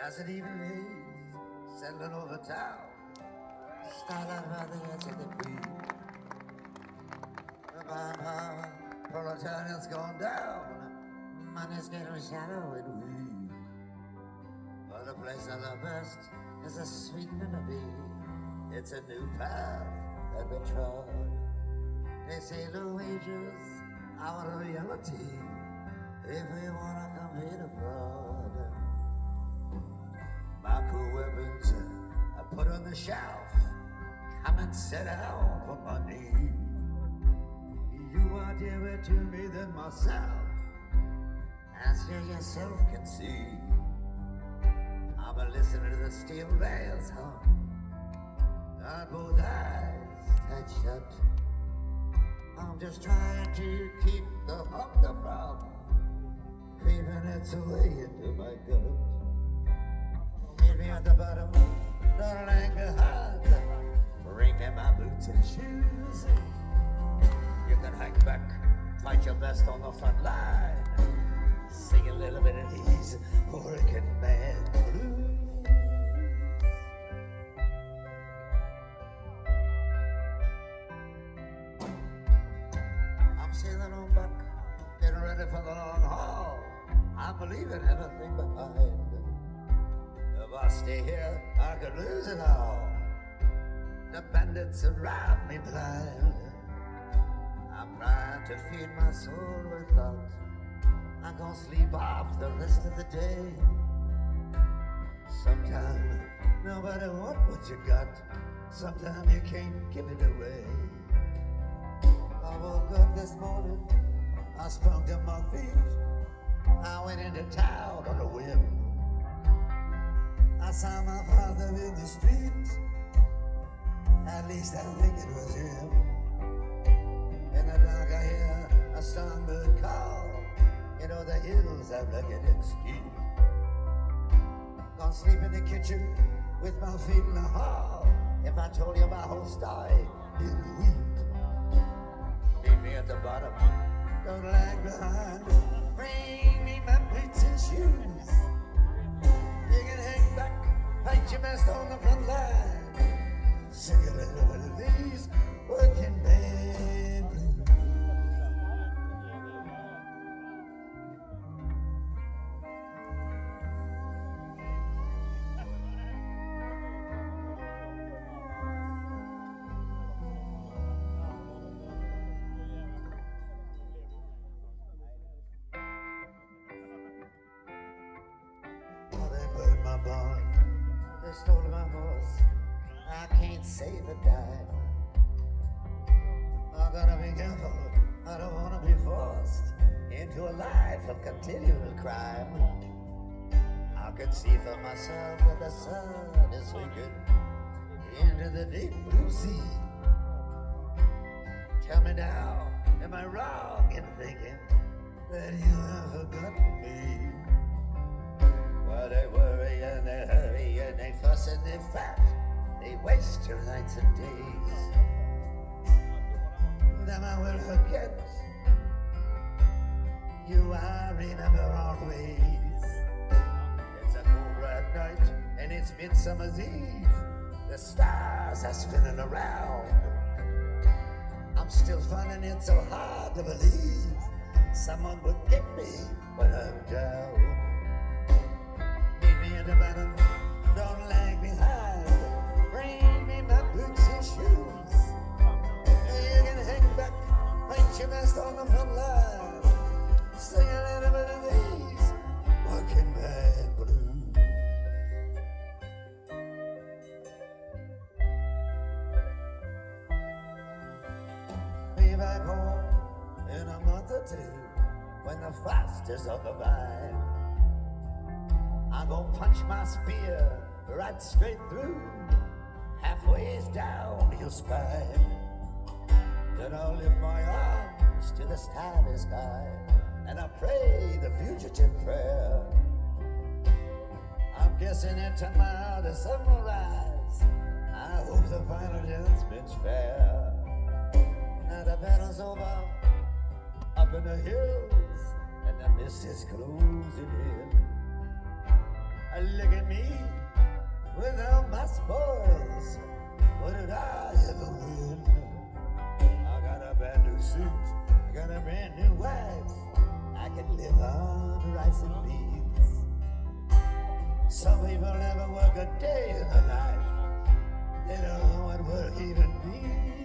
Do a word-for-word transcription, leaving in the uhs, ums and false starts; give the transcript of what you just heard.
As an evening haze settling over town, starlight by the edge of the breeze. The power proletarian's gone down, money's getting shallow and weak. But the place of the best is a sweet melody. It's a new path that we trod. They say low wages, our reality, if we wanna compete abroad. My cool weapons I put on the shelf. Come and sit down on my knee. You are dearer to me than myself, as you yourself can see. I'm a listener to the steel rails hum. Got both eyes tight shut. I'm just trying to keep the hunger from creeping its way into my gut. Meet me at the bottom, don't lag behind. Bring me my boots and shoes. You can hang back, fight your best on the front line. Sing a little bit of these working man blues. I'm sailing on back, getting ready for the long haul. I'm leaving everything behind. If I stay here, I could lose it all. The bandits surround me blind. I'm trying to feed my soul with thought. I'm gonna sleep off the rest of the day. Sometimes, no matter what, what you got, sometimes you can't give it away. I woke up this morning, I sprung to my feet. I went into town on a whim. I saw my father in the street. At least I think it was him. In the dark I hear a songbird call. You know the hills are rugged and steep. Gonna sleep in the kitchen with my feet in the hall. If I told you my whole story, you'd weep. Meet me at the bottom, don't lag behind. Bring me my boots and shoes. You can hang back, fight your best on the front line. Sing a little bit of these working man blues. Oh, they burned my barn, they stole my horse. I can't save a dime. I gotta be careful. I don't wanna be forced into a life of continual crime. I can see for myself that the sun is sinking into the deep blue sea. Tell me now, am I wrong in thinking that you have forgotten me? Well, they worry and they hurry and they fuss and they fat. They waste your nights and days. Then I will forget you, I remember always. It's a cool bright night and it's Midsummer's Eve. The stars are spinning around. I'm still finding it so hard to believe someone would get me when I'm down. Meet me at the bottom, don't lag behind. Bring me my boots and shoes. You can hang back, fight your best on the front line. Sing a little bit of these working man blues. Be back home in a month or two when the frost is on the vine. I'm gonna punch my spear right straight through, halfway down your spine. Then I'll lift my arms to the starry sky, and I pray the fugitive prayer. I'm guessing in tomorrow the sun will rise. I hope the final judgment's fair. Now the battle's over, up in the hills, and the mist is closing in. Look at me with all my spoils. What did I ever win? I got a brand new suit. I got a brand new wife. I can live on rice and beans. Some people never work a day in their life. They don't know what work even means.